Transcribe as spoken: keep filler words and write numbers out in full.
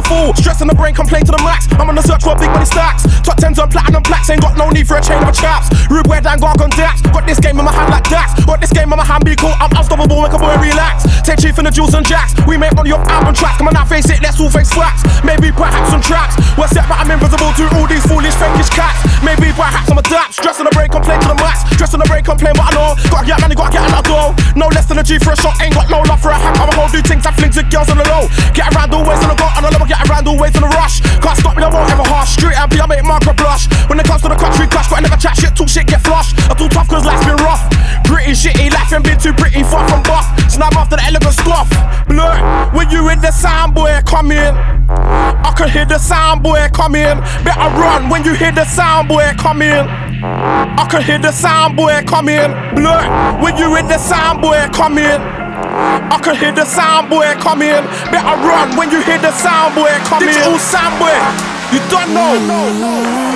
fool. Stress in the brain, complain to the max. I'm on the search for big money stacks. Top tens on platinum plaques, ain't got no need for a chain of a chaps. Rude where Dan Gargon daps. Got this game in my hand like Dax. Got this game in my hand, be cool. I'm unstoppable, make a boy relax. Take chief in the juice and jacks. We make money off album tracks. Come on now, face it, let's all face facts. Maybe perhaps some traps. We're set, but I'm invisible to all these foolish, fakish cats. Maybe perhaps I'm a dap. Stress in the brain, complain to the max. Stress in the brain, complain, but I know. Gotta get money, gotta get out the door. No less than a G for a shot, ain't got no love for a hack. I'm a whole do things, I flings with girls on the low. Get around always on the go, on the level, get around always in the rush. Can't stop me, I won't ever harsh. Street M P, I make Margaret blush. When it comes to the country clash, but I never chat shit, talk shit, get flush. I'm too tough cause life's been rough. Pretty shitty, life ain't been too pretty, far from buff. Snap after the elegant stuff. Blur, when you in the sound boy, come in. I can hear the sound boy come in. Better run when you hear the sound boy come in. I can hear the sound boy come in. Blur, when you in the sound boy come in. I can hear the sound boy come in. Better run when you hear the sound boy come in. Digital sound boy, you don't know.